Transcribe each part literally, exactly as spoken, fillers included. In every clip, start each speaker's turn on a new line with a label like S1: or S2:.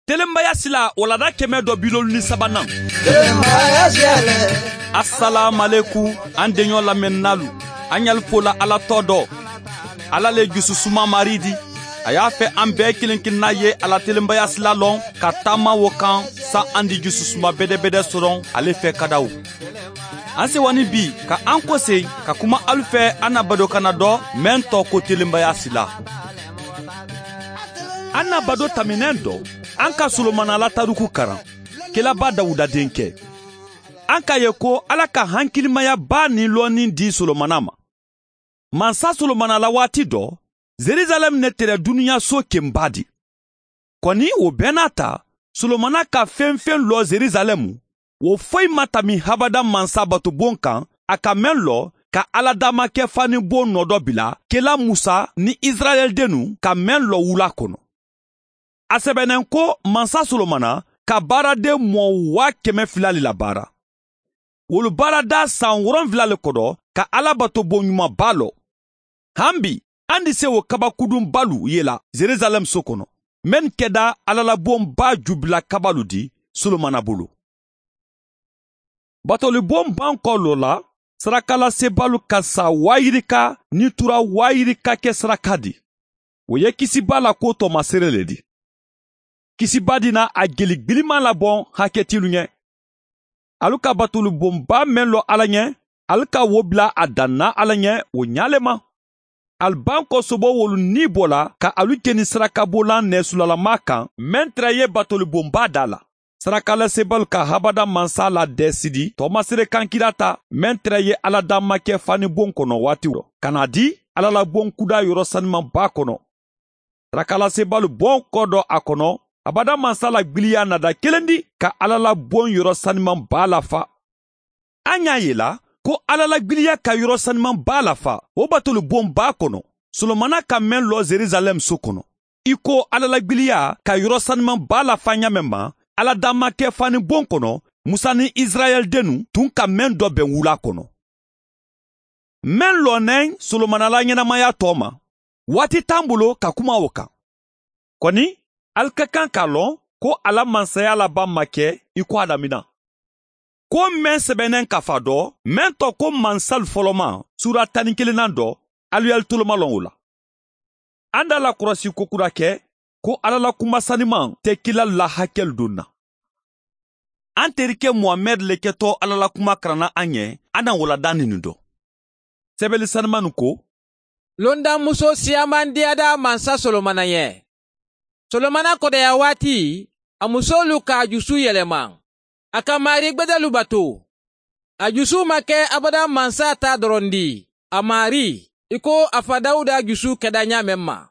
S1: Telembaya sila olada keme do bilol ni sabanan.
S2: Telembaya sila.
S1: Assalamu alaikum andenyo la mennalu. Anyal fola ala todo. Ala le jusu suma maridi. Aya fe ambe kilinkin na ye ala telembaya sila long. Katama wokan sa andi jusu suma bede bede soron ale fe kadaou. Anse wani bi ka anko se ka kuma alfe anabado kanado mento ko telembaya sila. Anabado taminendo. Anka Solomana la taruku karan. Kela ba Dawuda denke. Anka yeko alaka hankilimaya ba ni loni di Solomana ma. Mansa Solomana la wati do. Jerusalem netere dunia so kembadi. Koni o benata. Solomana ka fen fen lo Jerusalemu. Wo foy matami habada mansa batu bonkan. Aka men lo ka aladama ke fani bon nodo bila. Kela Musa ni Israel denu ka men lo wula kono. Asebenen ko mansa Solomana ka bara de mo wa keme filali la bara. Wolu bara da san woron filali kodo ka alabato bonyuma balo. Hambi, andi se wo kabakudun balu yela Jerusalem sokono. Men keda alala bom ba jubila kabalu di Solomana bulu. Bato li bom banko lola, sarakala se balu kasa wairika ni tura wairika ke sarakadi. Woye kisi bala koto maserele di. Kisibadina a gelik bilima la bon haketilu nye. Aluka batulu bomba menlo ala nye. Aluka wobla adana ala nye wo nyalema. Albanko sobo wolu nibola ka alukeni saraka bolan nesulala makan mentraye batulu bomba dala. Sarakala sebal ka habada mansa la desidi tomasire kankirata mentraye alada make fani bon kono wati wo. Kanadi alala bon kuda yoro sanman ba kono. Sarakala sebal bon kodo akono. Abada mansala gbilia nada kelendi ka alala bon yoro sanman bala fa. Anya yela ko alala gbilia ka yoro sanman bala fa. O batulu bon ba kono. Solomana ka men lo Jerusalem so kono. Iko alala gbilia ka yoro sanman bala fa nyamema. Ala dama ke fani bon kono. Musa ni Israel denu tun ka men do ben wula kono. Men lo nen Solomana la nyena maya toma. Wati tambulo ka kuma woka. Koni? Alkakan kalon ko ala mansaya la ba make iko adamina. Ko men sebenen kafado, men to ko mansal foloma sura taninkelenan do aluyel tuloma longola. Anda la kurasi kokurake ko ala la kumasaniman tekila la hakel donna. Anterike Muhammad leketo ala la kumakrana anye ana wala daninudo. Sebeli sanmanu ko
S3: Londa muso siaman diada mansa Solomana ye. Solomana kode ya wati, amusolu ka ajusu yeleman. Aka mari gbedalu bato. Ajusu make abada mansa ta dorondi. Amari, iko afadauda ajusu kedanya memma.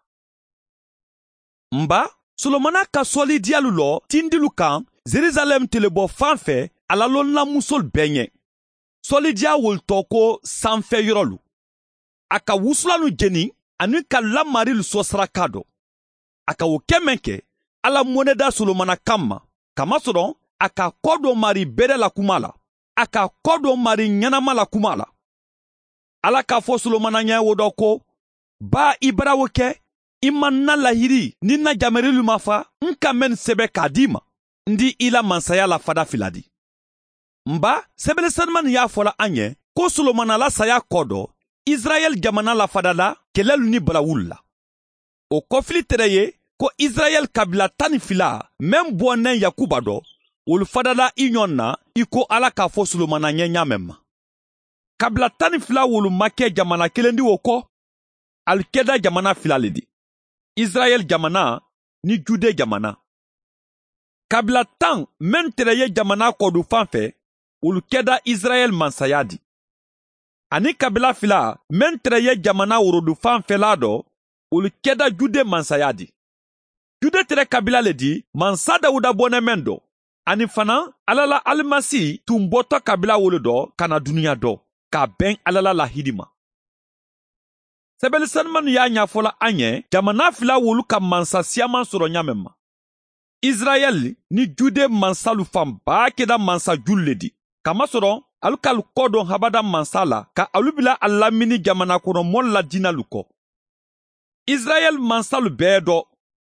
S1: Mba, Solomana ka soli dialu lo, tindilu kan, Jerusalem telebo fanfe, alalon la musol benye. Soli dia wul toko sanfe yorolu. Aka wusulanu jeni, anu ka la maril sosrakado. Aka wokemenke ala moneda Solomana kama kama soron aka kodo mari bere la kumala aka kodo mari nyanama la kumala ala ka fo Solomana nya wodoko ba ibra woke imanna lahiri nina jamerilu mafa nka men sebe kadima ndi ila mansaya la fada filadi mba sebele sanman ya fola anye ko Solomana la saya kodo Israel jamana la fada la kelelu ni balawulla o kofli tereye ko Israel kabila tani fila men bonen Yakuba do ul fadala inyonna iko ala ka fo Solomana nyenya memma kabila tani fila wulu make jamana kelendi woko al keda jamana fila ledi Israel jamana ni Jude jamana kabila tan men tereye jamana kodu fanfe ul keda Israel mansayadi ani kabila fila men tereye jamana urudu fanfe lado ul keda Jude mansayadi Jude tere kabila ledi mansa Dawuda bone mendo ani fana alala almasi tumboto kabila wolo do kana dunia do ka ben alala la hidima Sebeli sanman ya nyafola anye jamana fila wolu ka mansa siaman soro nyamema Israel ni Jude mansalu fam ba keda mansa julledi kama soro alukal kodon habada mansala ka alubila alamini jamana kono mon la dina luko Israel mansalu bedo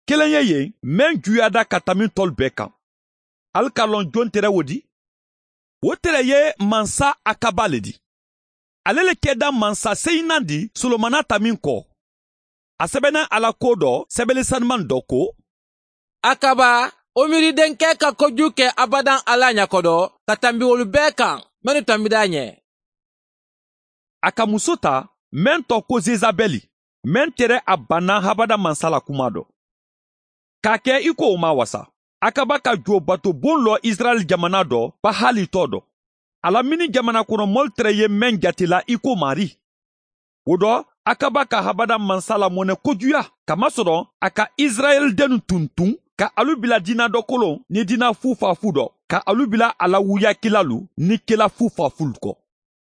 S1: kelen ye yen men juyada ka tamin tɔl bɛɛ kan. Al ka lɔn jon tere wo di? Wo tere ye mansa Akaba le di. Ale le kɛda mansa seyinan di Solomana tamin kɔ. A sɛbɛnna Ala ko dɔ sɛbɛnni sanuman dɔ ko.
S3: Akaba o miiridenkɛ ka kojugu kɛ abadan Ala ɲakɔdɔ ka tanbi olu bɛɛ kan minnu tanbida a ɲɛ.
S1: A ka muso ta men tɔ ko Zezabɛli men tere a banna habada mansa la kuma dɔ. K'a kɛ i ko o ma wasa. Akaba ka jo bato bon lɔ Israɛl jamana dɔ Bahali tɔ dɔ. Ala mini jamana kɔnɔ mɔl tere ye men jatila i ko Mari. O dɔ Akaba ka habada mansa la mɔnɛ kojuya kamasɔrɔ a ka Israɛl denu tuntun ka alu bila dina dɔ kolon ni dina fufafu dɔ ka alu bila ala wuya kilalu ni kila fufafu kɔ.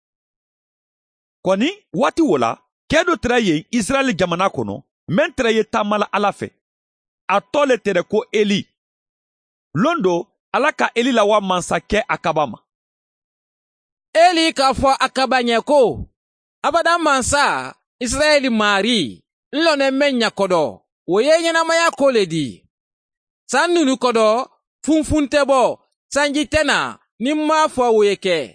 S1: Kɔni waati o la kɛ dɔ tere ye Israɛl jamana kɔnɔ men tere ye taamala Ala fɛ. A tɔ le tere ko Eli. Londo Ala ka Eli la wa mansa kɛ Akaba ma.
S3: Eli k'a fɔ Akaba ɲɛ ko abada mansa Israɛl Mari nlɔnɛ men ɲakɔdɔ o ye ɲɛnamaya ko le di. San nunu kɔdɔ funfun tɛ bɔ sanji tɛ na ni m'a fɔ o ye kɛ.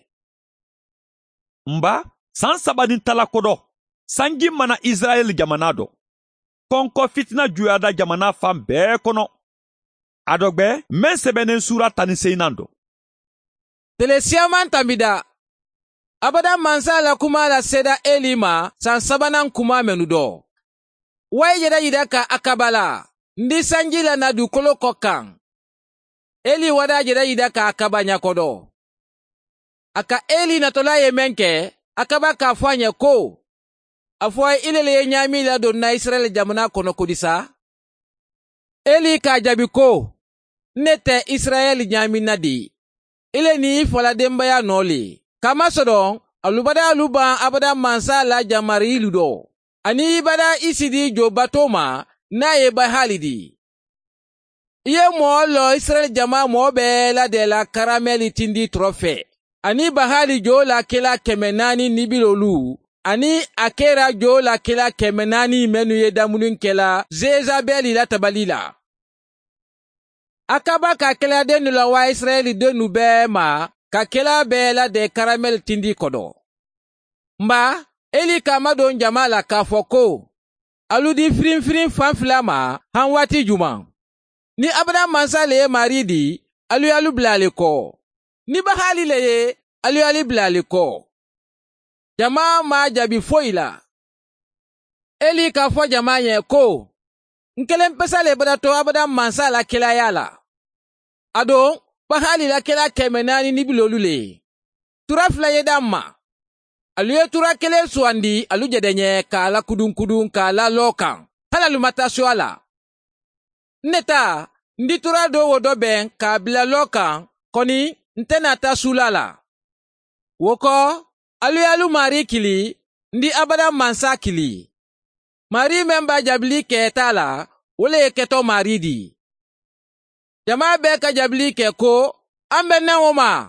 S1: Nba san saba ni tala kɔdɔ sanji mana Israɛl jamana dɔ. Kɔnkɔ fitina juyada jamana fan bɛɛ kɔnɔ. A dɔ gbɛ men sɛbɛnnen sura tan ni seyinan dɔ.
S3: Tele siyaman tanbida abada mansa la kuma la seda Eli ma san sabanan kuma menu dɔ. Wai yɛrɛ yira ka Akaba la ndi sanji la na dukolo kɔ kan. Eli wada yɛrɛ yira ka Akaba ɲakɔdɔ. A ka Eli natɔla ye men kɛ Akaba k'a fɔ a ɲɛ ko a fɔ ile le ye ɲaami la don na Israɛl jamana kɔnɔ kodisa. Eli k'a jaabi ko ne tɛ Israɛl ɲaami na di. Ile ni fɔla denbaya nɔ le. Kamasɔrɔ alubada aluban abada mansa la jamari ilu dɔ. Ani ibada isidi jo bato ma n'a ye Bahali di. I ye mɔɔ lɔ Israɛl jama mɔɔ bɛɛ la de la karamɛli tindi trɔfɛ. Ani Bahali jo la kela kɛmɛ naani nibilolu. Ani a kɛra jo la kela kɛmɛ naani menu ye damunun kɛla Zezabɛli la tabali la. Akaba ka kela denu la wa Israɛl denu bɛɛ ma ka kela bɛɛ la de karamɛli tindi kɔdɔ. Mba Eli ka ma don jama la k'a fɔ ko alu di firin firin fan fila ma han waati juman. Ni abada mansa le ye Mari di alu yalu bila ale kɔ. Ni Bahali le ye alu yalu bila ale kɔ. Jama ma jaabi foyi la. Eli k'a fɔ jama ye ko nkelen pesa le badato abada mansa la kelaya la. A don Bahali la kela kɛmɛ naani ni bilolu le. Tura fila ye da ma. Alu ye tura kelen suwandi alu jɛdɛɲɛ k'a la kudun kudun k'a la lɔ kan. Halalu ma taa so a la. Ne ta ndi tura do wo dɔ bɛn k'a bila lɔ kan kɔni n tɛna taa sula la. Wo kɔ alu ye alu Mari kili ndi abada mansa kili. Mari men ba jabili kɛ t'a la wo le ye kɛtɔ Mari di. Jama bɛɛ ka jabili kɛ ko an bɛ nɛn o ma.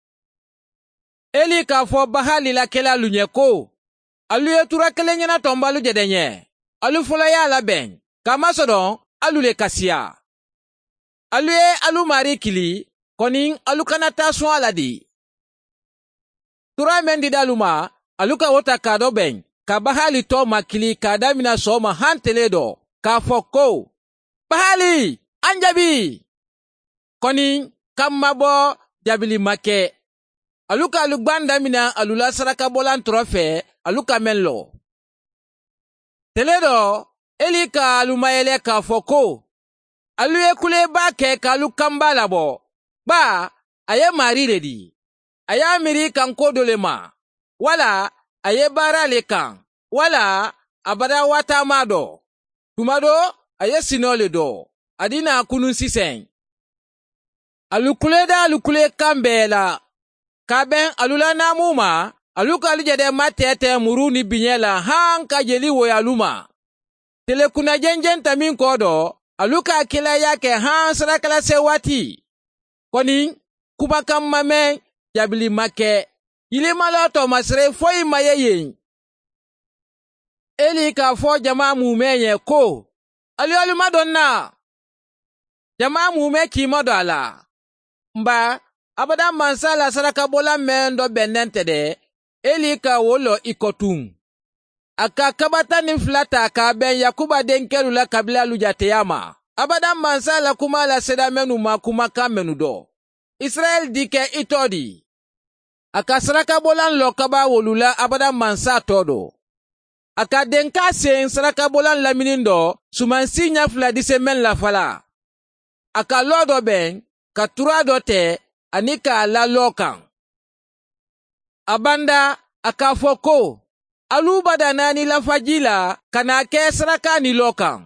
S3: Eli k'a fɔ Bahali la kɛla lu ɲɛ ko alu ye tura kelen ɲɛna tɔnbalu jɛdɛɲɛ. Alu fɔlɔ y'a labɛn kamasɔrɔ alu le kasiya. Alu ye alu Mari kili kɔni alu kana taa sɔn a la di. Tura men dida alu ma alu ka o ta k'a dɔ bɛn ka Bahali tɔ ma kili k'a damina sɔgɔma han tele dɔ k'a fɔ ko Bahali an jaabi. Kɔni ka mabɔ jaabili ma kɛ. Alu ka alu gban damina alu la saraka bɔlan trɔfɛ alu ka mɛn lɔ. Tele dɔ Eli ka alu mayɛlɛ k'a fɔ ko alu ye kuleba kɛ k'alu kanba labɔ. Ba a ye Mari le di. A y'a miiri kan ko dɔ le ma. Wala a ye baara le kan. Wala a bada watama dɔ. Tuma dɔ a ye sinɔ le dɔ. A dina kunun sisan. Alu kule da alu kule kan bɛɛ la. Ka bɛn alu la naamu ma. Alu ka alu jɛdɛ ma tɛtɛ muru ni biɲɛ la han ka jeli woya alu ma. Telekuna jɛnjɛn ta min kɔ dɔ. Alu ka kelaya kɛ han sarakala se waati. Kɔni kumakan ma mɛn jabili ma kɛ. Yilimalɔ tɔ masire foyi ma ye yen. Eli k'a fɔ jama mumɛ ye ko alu alu ma dɔn na. jama mume kimo do ala. Mba, abada mansa la saraka bola mendo benente de, Eli ka wolo ikotum. Aka kabata ni flata ka ben Yakuba denkelu la kabila lujateyama. Abada mansa la kuma la seda menu ma kuma ka menu do. Israel dike itodi. Aka saraka bolan lo kaba wolula abada mansa todo. Aka denka sen saraka bolan la minindo sumansi nyafla dise men la fala. Aka lodo ben ka tura dote anika la lokan. Abanda akafoko alubada nani la fajila kana ke saraka ni lokan.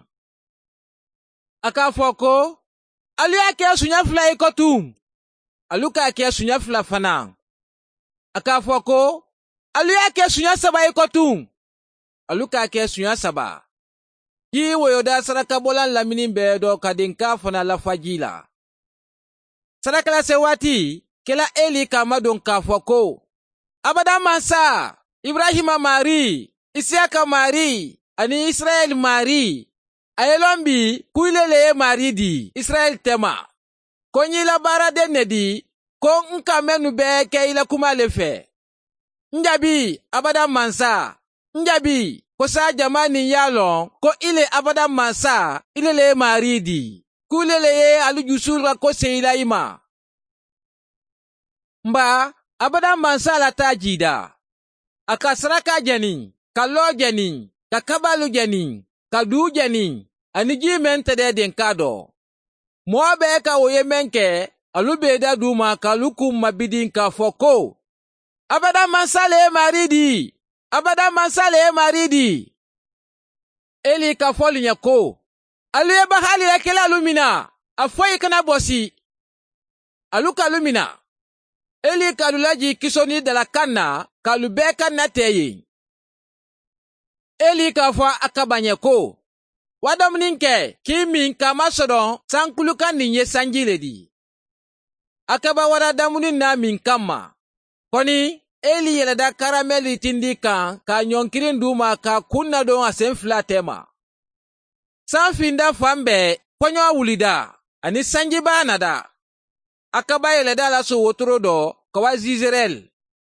S3: Akafoko alu yake sunyafla ikotum. Aluka ke sunyafla fana. Akafoko alu yake sunyasaba ikotum. Aluka ke sunyasaba. Yi woyoda saraka bolan laminin bedo kadinka fana la fajila. Saraka la sewati kela Eli kama don kafoko. Abada mansa Ibrahima mari, Isiaka mari, ani Israel mari. Ayelombi kuilele mari di Israel tema. Konyi la bara denne di ko nka menu be ke ila kuma lefe. Njabi abada mansa. Njabi ko sa jamani yalon ko ile abada mansa ilele mari di. Kuilele ye alujusulra ko se ila ima. Mba abada mansa la tajida. Aka saraka janin, ka lo janin, ka kabalu janin, ka du janin, aniji mente de denkado. Moabe ka woye menke, alubeda duma ka lukum mabidin ka foko. Abada mansa le maridi, abada mansa le maridi. Eli ka foli nyako, aluye bahali ya kela lumina, afoyi kana bosi. Aluka lumina. Eli kalulaji kisoni de la kana kalubeka na teye. Eli kafa akabanyeko. Wadam ninke kimi kama sodon sankuluka ninye sanjile di. Akaba wada damunin na min kama. Koni Eli yelada karameli tindika ka nyonkirin duma ka kunna don asenfla tema. Sanfinda fambe ponyo wulida ani sanjiba nada. Akaba yeleda la so wotoro do kawa Zizerel.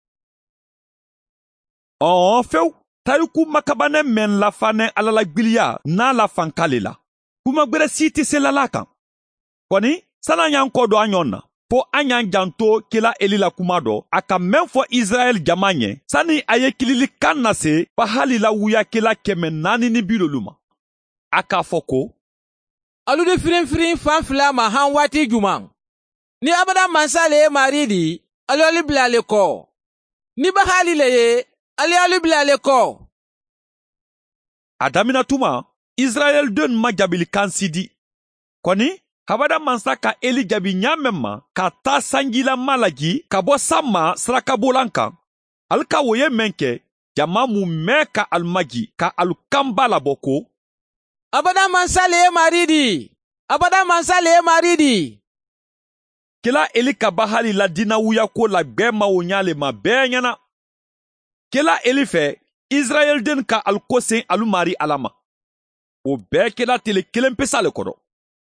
S1: On few tariku makabane men la fane alala gbilia na la fankale la. Kuma gbere siti se la kan. Koni sana nyan kodo anyona. Po anyan janto kila Eli la kumado aka men fo Israel jamanye sani aye kilili kanna se pahali la wuya kila keme nani ni biloluma. Aka foko
S3: Alu de firin firin fanfla ma han wati jumang. Ni abada mansale maridi ali alibla le ko. Ni bahali leye ali alibla le ko.
S1: Adamina tuma Israel don majabili kansidi. Koni habada mansa ka Eli jabi nyamema ka ta sangila malagi ka bo sama sraka bolankan. Alka woye menke jama mu meka almagi ka alukamba la boko.
S3: Abada mansale maridi. Abada mansale maridi.
S1: Kela Eli ka bahali la dina wuya ko la gbema wonyale ma benyana. Kela Eli fe Israel den ka alkosen alumari alama. O be kela tele kelempesa le kodo.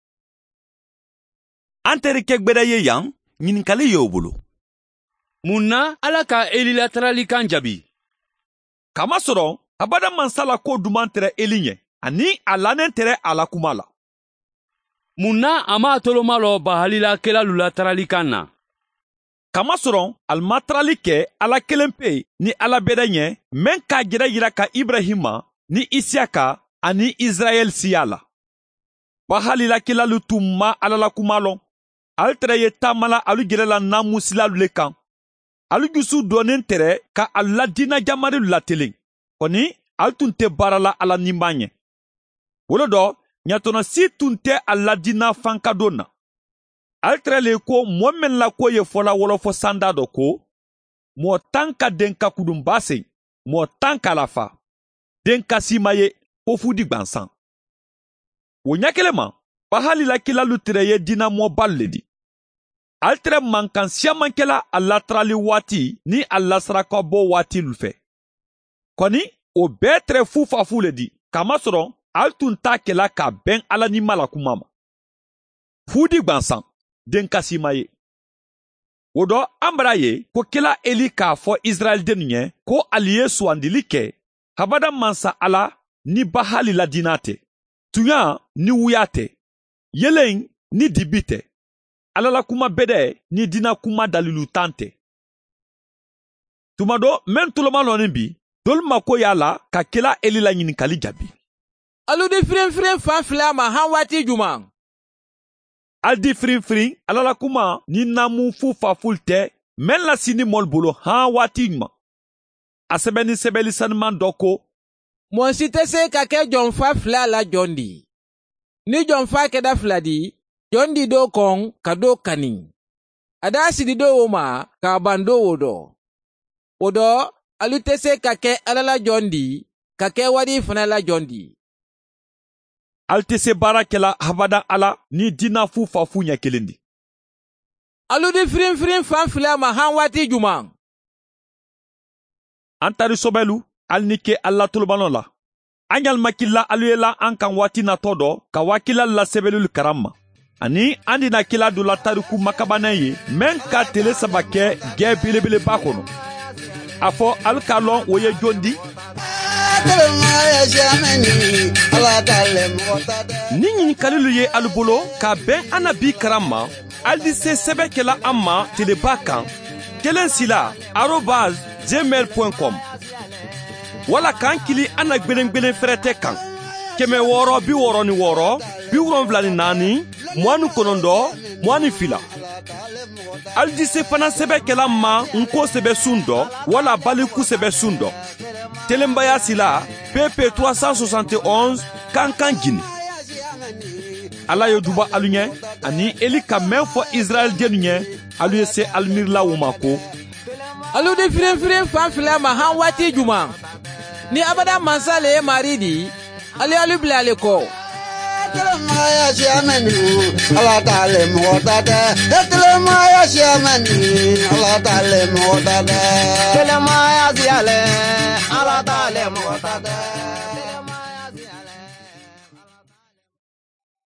S1: Anteri kegbeda ye yang, nyininkali ye obolo.
S4: Munna ala ka Eli la trali kan jabi.
S1: Kama soron, abada mansala ko duman tere Eli nye, ani alanen tere ala kumala.
S4: Munna ama toloma lo bahali la kela lula trali kan na.
S1: Kama soron, alma trali ke ala kelempe ni ala beda nye, men ka gira yira ka Ibrahima, ni Isiaka, ani Israel siyala. Bahali la kela lutumma ala la kumalo. Al tere ye tamala alu girela namusila lulekan. Alu gisu donen tere ka ala dina jamari lateling. Koni, al tunte barala ala nimbanye. Wolodo, nyatona si tunte ala dina fankadona. Al tere le ko mwomen la ko ye fola wolofo sandado ko. Mo tanka denka kudumbase. Mo tanka lafa. Denka simaye ofudi gbansan. Wonyakelema, bahali la kila lutere ye dina mo balledi. Altre mankan siaman kela alatrali wati ni alasraka bo wati lufe. Koni, o betre fufa fule di, kama soron, altun ta kela ka ben ala ni mala kumama. fudi gbansan den kasima ye. O dɔ an bara ye ko kɛla Eli k'a fɔ Israɛliden ɲɛ ko ali ye sugandili kɛ habada mansa Ala ni Bahali ladina tɛ, tuɲa ni wuya tɛ, yelen ni dibi tɛ, Ala la kuma bɛdɛ ni dina kuma dalilu tan tɛ. Tuma dɔ men tuloma lɔnin bi dolu mako y'a la ka kɛla Eli la ɲininkali jaabi.
S3: Alu di firin firin fan fila ma han waati juman.
S1: Aldi firin firin Ala la kuma ni namu fu fa ful tɛ men la sini mol bolo han waati ɲuman. A sɛbɛnni sɛbɛnli sanuman dɔ ko
S3: Mɔgɔ si tɛ se ka kɛ jɔnfa fila la jɔn di. Ni jɔnfa kɛda fila di, jɔn di do kɔn ka do kani. A da sidi do o ma ka ban do o dɔ. O dɔ, alu tɛ se ka kɛ Ala la jɔn di, ka kɛ wari fana la jɔn di.
S1: Al tɛ se baara kɛla habada Ala ni dina fu fa fu ɲɛ kelen di.
S3: Alu di firin firin fan fila ma han waati juman.
S1: An tari sobɛlu al ni ke Ala tolobalon la. An ɲalimakila alu ye la an kan waati natɔ dɔ ka wakila la sɛbɛlulu karam ma. Ani an dina kila do la tariku makabana ye men ka tele saba kɛ gɛ belebeleba kɔnɔ. A fɔ al ka lɔn o ye jon di? Ni ɲininkalilu ye alu bolo ka bɛn an na bi karam ma, al di se sɛbɛ kɛla an ma teleba kan kelen sila arobase gmail point com wala kan kili an na gwelen gwelen fɛrɛtɛ kan kɛmɛ wɔɔrɔ bi wɔɔrɔ ni wɔɔrɔ bi wolonwula ni naani mugan ni kɔnɔntɔn mugan ni fila. Al di se fana sɛbɛ kɛla ma nko sɛbɛ sun dɔ wala baliku sɛbɛ sun dɔ telenbaya sila P P trois cent soixante et onze kankan jini. Ala ye duba alu ɲɛ ani Eli ka mɛn fɔ Israɛliden ɲɛ alu ye se almirila o ma ko
S3: alu di firin firin fan fila ma han waati juman. Ni abada mansa le ye mari di, ali alu bila ale kɔ.
S2: Telemaya siamani Ala ta'ala mu'tada. Telemaya siamani Ala ta'ala mu'tada. Telemaya siale Ala ta'ala mu'tada.